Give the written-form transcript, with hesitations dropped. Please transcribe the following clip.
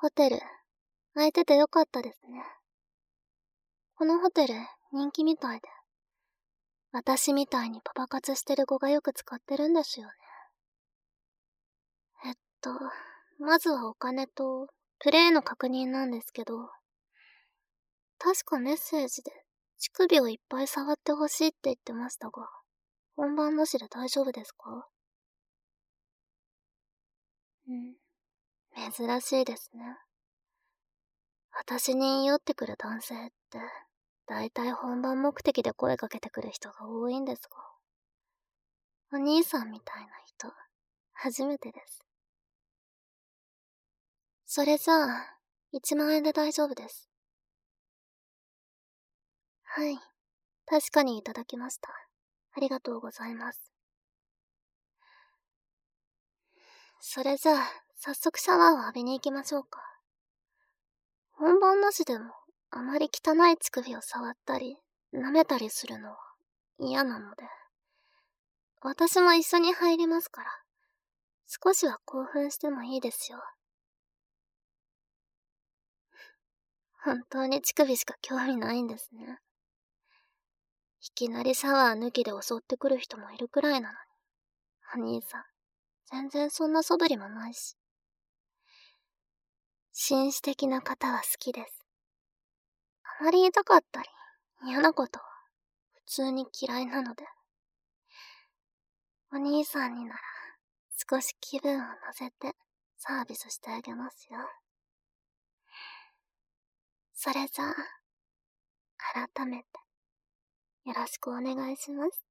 ホテル、空いててよかったですね。このホテル、人気みたいで。私みたいにパパ活してる子がよく使ってるんですよね。えっと、まずはお金と、プレイの確認なんですけど、確かメッセージで、乳首をいっぱい触ってほしいって言ってましたが、本番なしで大丈夫ですか？珍しいですね。私に酔ってくる男性って、だいたい本番目的で声かけてくる人が多いんですが、お兄さんみたいな人、初めてです。それじゃあ、1万円で大丈夫です。はい、確かにいただきました。ありがとうございます。それじゃあ、早速シャワーを浴びに行きましょうか。本番なしでも、あまり汚い乳首を触ったり、舐めたりするのは嫌なので。私も一緒に入りますから、少しは興奮してもいいですよ。本当に乳首しか興味ないんですね。いきなりシャワー抜きで襲ってくる人もいるくらいなのに。お兄さん、全然そんな素振りもないし。紳士的な方は好きです。あまり痛かったり、嫌なことは、普通に嫌いなので。お兄さんになら、少し気分を乗せて、サービスしてあげますよ。それじゃあ、改めて、よろしくお願いします。